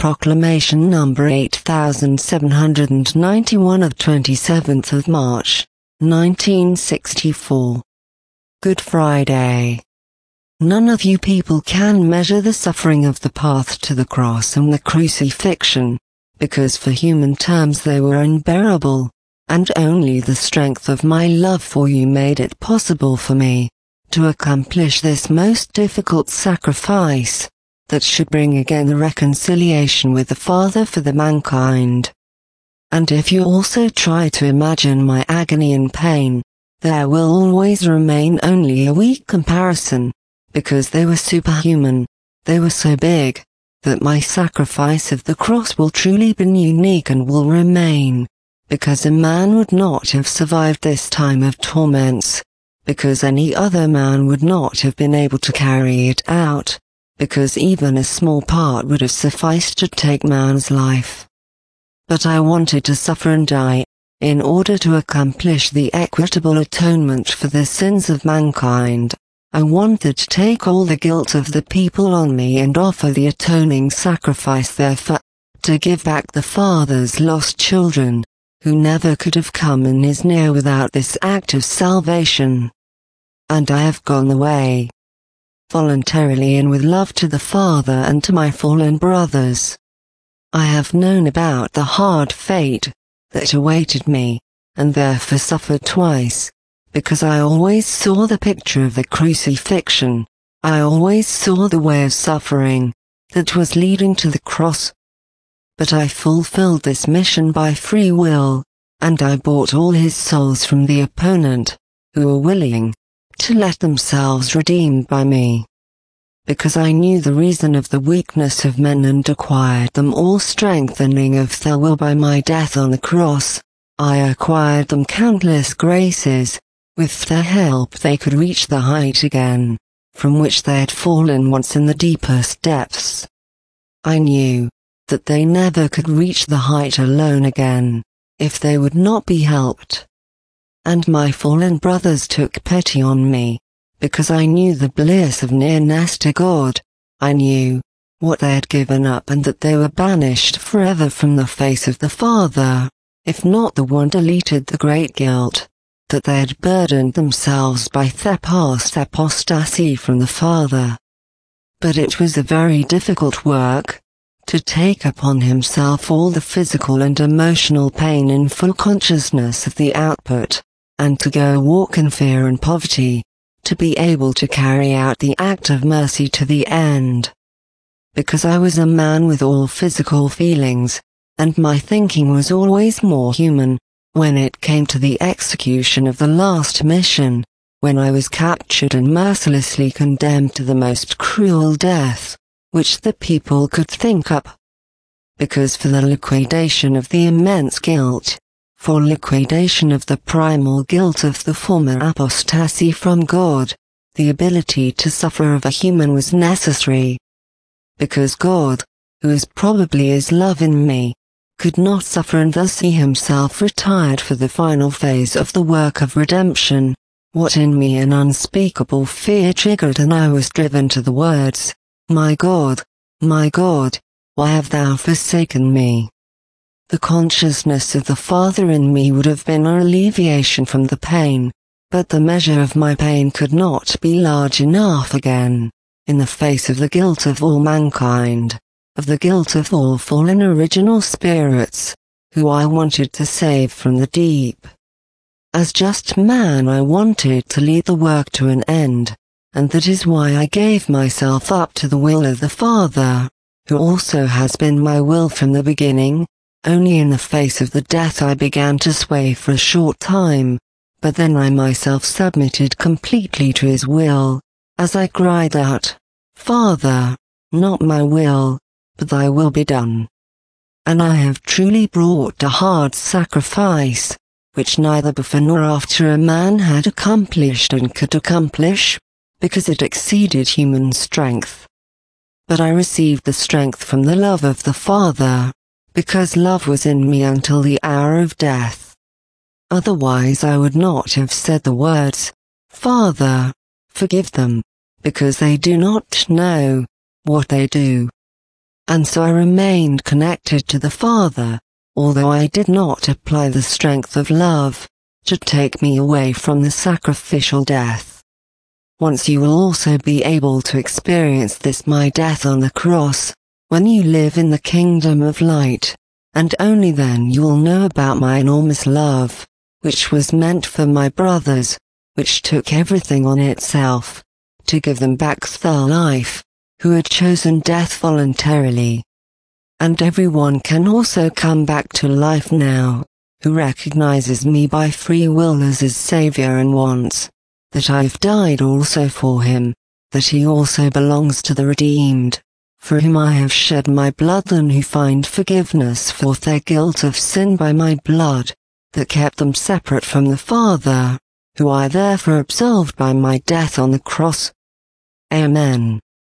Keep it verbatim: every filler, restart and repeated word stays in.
Proclamation number eight thousand seven hundred ninety-one of twenty-seventh of March, nineteen sixty-four. Good Friday. None of you people can measure the suffering of the path to the cross and the crucifixion, because for human terms they were unbearable, and only the strength of my love for you made it possible for me to accomplish this most difficult sacrifice that should bring again the reconciliation with the Father for the mankind. And if you also try to imagine my agony and pain, there will always remain only a weak comparison, because they were superhuman, they were so big, that my sacrifice of the cross will truly be unique and will remain, because a man would not have survived this time of torments, because any other man would not have been able to carry it out, because even a small part would have sufficed to take man's life. But I wanted to suffer and die, in order to accomplish the equitable atonement for the sins of mankind. I wanted to take all the guilt of the people on me and offer the atoning sacrifice therefore, to give back the Father's lost children, who never could have come in his near without this act of salvation. And I have gone away, voluntarily and with love to the Father and to my fallen brothers. I have known about the hard fate that awaited me, and therefore suffered twice, because I always saw the picture of the crucifixion, I always saw the way of suffering that was leading to the cross. But I fulfilled this mission by free will, and I bought all his souls from the opponent, who were willing to let themselves redeemed by me. Because I knew the reason of the weakness of men and acquired them all strengthening of their will by my death on the cross, I acquired them countless graces. With their help they could reach the height again, from which they had fallen once in the deepest depths. I knew that they never could reach the height alone again, if they would not be helped. And my fallen brothers took pity on me, because I knew the bliss of nearness to God. I knew what they had given up and that they were banished forever from the face of the Father, if not the one deleted the great guilt, that they had burdened themselves by their past apostasy from the Father. But it was a very difficult work, to take upon himself all the physical and emotional pain in full consciousness of the output, and to go walk in fear and poverty, to be able to carry out the act of mercy to the end. Because I was a man with all physical feelings, and my thinking was always more human, when it came to the execution of the last mission, when I was captured and mercilessly condemned to the most cruel death, which the people could think up. Because for the liquidation of the immense guilt, for liquidation of the primal guilt of the former apostasy from God, the ability to suffer of a human was necessary. Because God, who is probably His love in me, could not suffer and thus He Himself retired for the final phase of the work of redemption, what in me an unspeakable fear triggered and I was driven to the words, "My God, my God, why have Thou forsaken me?" The consciousness of the Father in me would have been an alleviation from the pain, but the measure of my pain could not be large enough again, in the face of the guilt of all mankind, of the guilt of all fallen original spirits, who I wanted to save from the deep. As just man I wanted to lead the work to an end, and that is why I gave myself up to the will of the Father, who also has been my will from the beginning. Only in the face of the death I began to sway for a short time, but then I myself submitted completely to His will, as I cried out, "Father, not my will, but Thy will be done." And I have truly brought a hard sacrifice, which neither before nor after a man had accomplished and could accomplish, because it exceeded human strength. But I received the strength from the love of the Father, because love was in me until the hour of death. Otherwise I would not have said the words, "Father, forgive them, because they do not know what they do." and so I remained connected to the Father, although I did not apply the strength of love to take me away from the sacrificial death. Once you will also be able to experience this my death on the cross, when you live in the kingdom of light, and only then you will know about my enormous love, which was meant for my brothers, which took everything on itself, to give them back their life, who had chosen death voluntarily. And everyone can also come back to life now, who recognizes me by free will as his Savior and wants that I have died also for him, that he also belongs to the redeemed, for whom I have shed my blood, and who find forgiveness for their guilt of sin by my blood, that kept them separate from the Father, who I therefore absolved by my death on the cross. Amen.